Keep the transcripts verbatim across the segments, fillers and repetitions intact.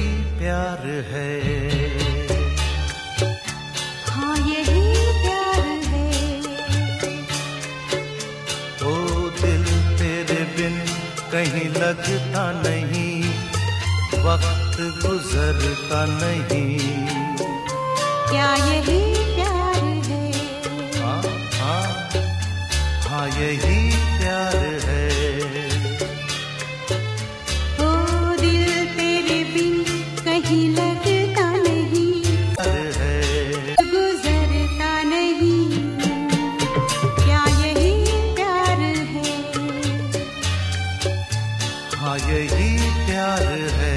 प्यार है। हाँ यही प्यार है। ओ दिल तेरे बिन कहीं लगता नहीं, वक्त गुजरता नहीं। क्या यही प्यार है? हाँ हाँ हाँ यही प्यार है। ओ दिल तेरे बिन कहीं लगता नहीं, है गुजरता नहीं। क्या यही प्यार है? हाँ यही प्यार है।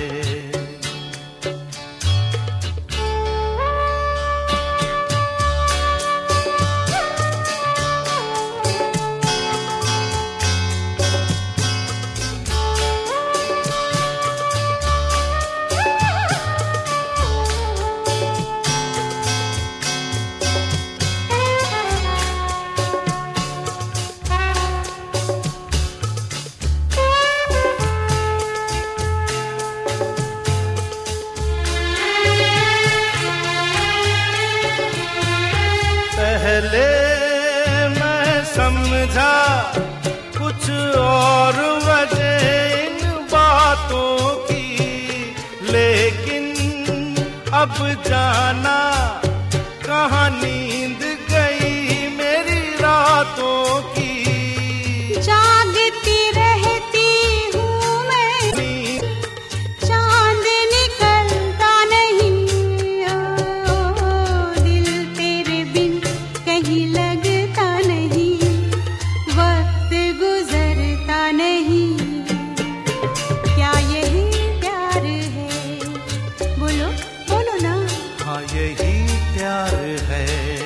पहले मैं समझा कुछ और वजह इन बातों की, लेकिन अब जाना कहाँ नींद गई मेरी रातों की। जागती रहती हूँ मैं, चांद निकलता नहीं। ओ दिल तेरे बिन कहीं लगता नहीं, वक्त गुजरता नहीं। क्या यही प्यार है? बोलो बोलो ना। हाँ यही प्यार है।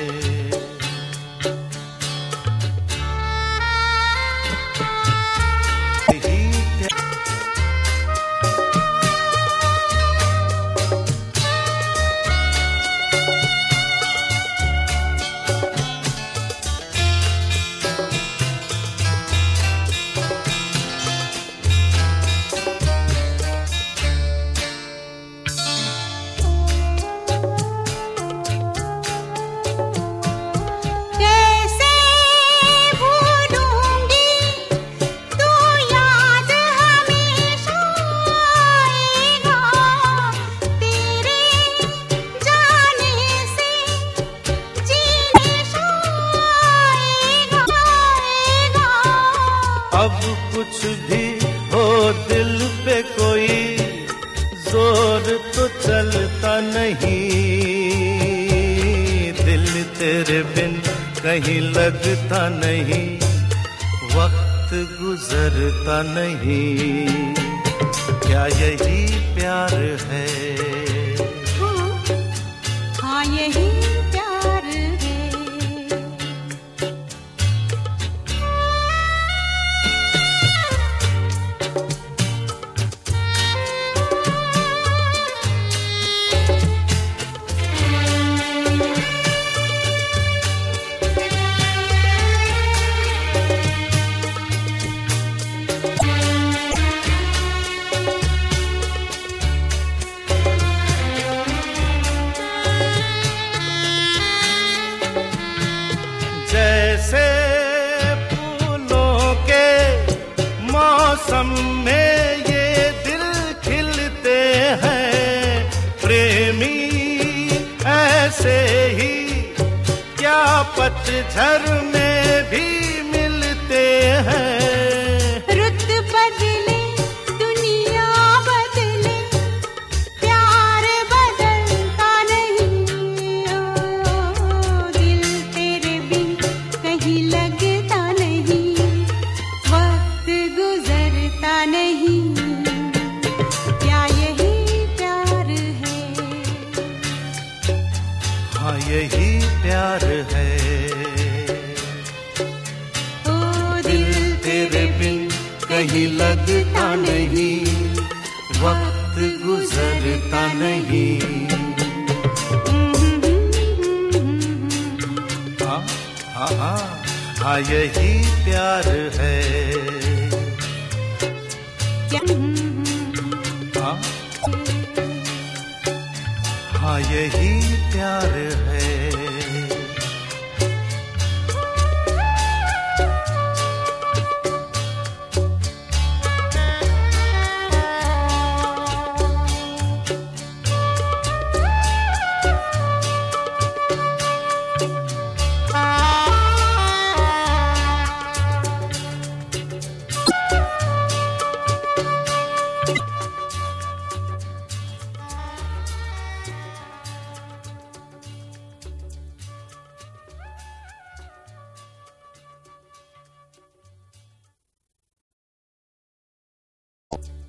यही प्यार कैसे भूलूंगी तू, याद हमेशा आएगा। तेरे जाने से जीने आएगा। अब कुछ भी हो दिल पे कोई जोर तो चलता नहीं, दिल तेरे बिन कहीं लगता नहीं, वक्त गुजरता नहीं। क्या यही प्यार है? हाँ हाँ यही प्यार है। जैसे फूलों के मौसम में ये दिल खिलते हैं, प्रेमी ऐसे ही क्या पतझड़ में भी मिलते हैं। रुत बदले दुनिया बदले, प्यार बदलता नहीं। ओ दिल तेरे बिन कहीं लगता नहीं, वक्त गुजरता नहीं। क्या यही प्यार है? हाँ यही प्यार है। ओ दिल तेरे बिन कहीं लगता नहीं, वक्त गुजरता नहीं। हाँ हाँ हाँ हाँ यही प्यार है। क्या हाँ यही प्यार है।